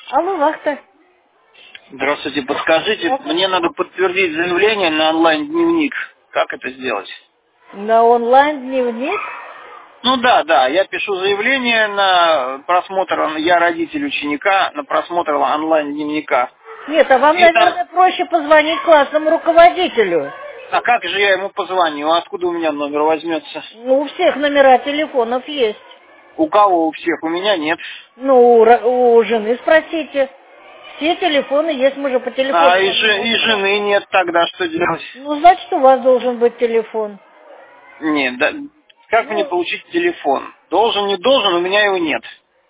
Алло, вахта. Здравствуйте, подскажите, мне надо подтвердить заявление на онлайн-дневник. Как это сделать? На онлайн-дневник? Ну да, я пишу заявление на просмотр, я родитель ученика, на просмотр онлайн-дневника. Нет, а вам, И там- наверное, проще позвонить классному руководителю. А как же я ему позвоню? Откуда у меня номер возьмется? Ну, у всех номера телефонов есть. У кого у всех? У меня нет. Ну, у жены спросите. Все телефоны есть, мы же по телефону. А и жены нет, тогда что делать? Ну, значит, у вас должен быть телефон. Нет, да, как мне Ну, получить телефон? Должен, не должен, у меня его нет.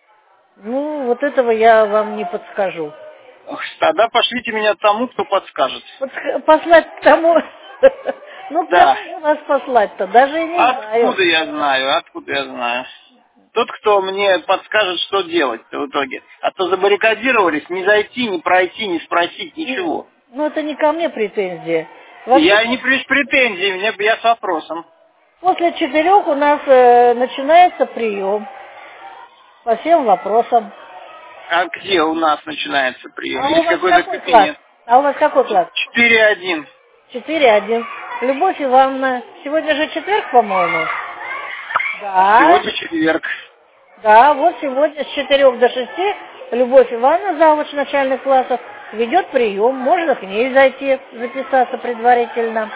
вот этого я вам не подскажу. Ох, тогда пошлите меня тому, кто подскажет. Послать к тому... Ну, к Да. кому же вас послать-то? Даже и не знаю. Откуда я знаю? Тот, кто мне подскажет, что делать в итоге. А то забаррикадировались, не зайти, не пройти, не спросить, ничего. Ну, это не ко мне претензии. Я Вообще, не с претензией, я с вопросом. после 4 у нас начинается прием по всем вопросам. А где у нас начинается прием? А у Есть вас какой-то какой класс? кабинет? А у вас какой класс? 4-1. 4-1. Любовь Ивановна. Сегодня же четверг, по-моему. Да. Сегодня четверг. Да, вот сегодня с 4 до 6 Любовь Ивановна, завуч начальных классов, ведет прием. Можно к ней зайти, записаться предварительно.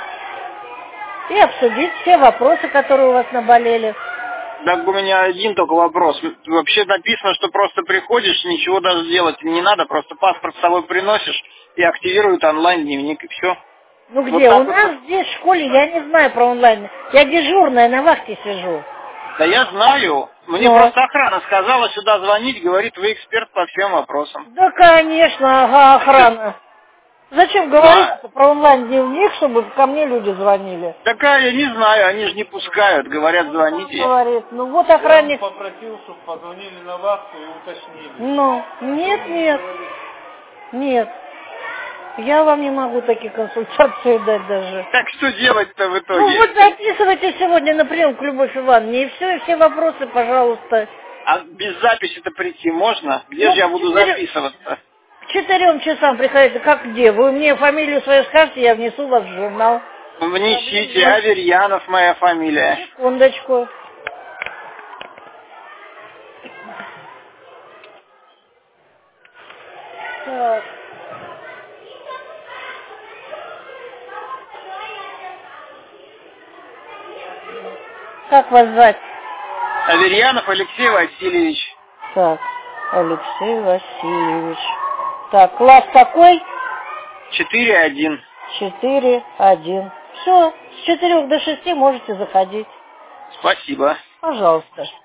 И обсудить все вопросы, которые у вас наболели. Так у меня один только вопрос. Вообще написано, что просто приходишь, ничего даже делать не надо, просто паспорт с собой приносишь и активируют онлайн-дневник, и все. Ну Вот где? У так вот. нас здесь в школе, я не знаю про онлайн. Я дежурная, на вахте сижу. Да я знаю. Мне Но. просто охрана сказала сюда звонить, говорит, вы эксперт по всем вопросам. Да, конечно, ага, охрана. Зачем говорить Да. про онлайн-дневник, чтобы ко мне люди звонили? Такая, я не знаю, они же не пускают, говорят, звоните. Говорит, ну вот охранник... Я попросил, чтобы позвонили на вахту и уточнили. Ну, нет. Я вам не могу такие консультации дать даже. Так что делать-то в Ну итоге? вот записывайте сегодня на прием к Любовь Ивановне, и все вопросы, пожалуйста. А без записи-то прийти можно? Где Ну, же я буду записываться? к 4 часам приходите, как где? Вы мне фамилию свою скажете, я внесу вас в журнал. Внесите, Аверьянов моя фамилия. Секундочку. Так. Как вас звать? Аверьянов Алексей Васильевич. Так, Алексей Васильевич. Так, класс какой? 4-1. 4-1. Все, с 4 до 6 можете заходить. Спасибо. Пожалуйста.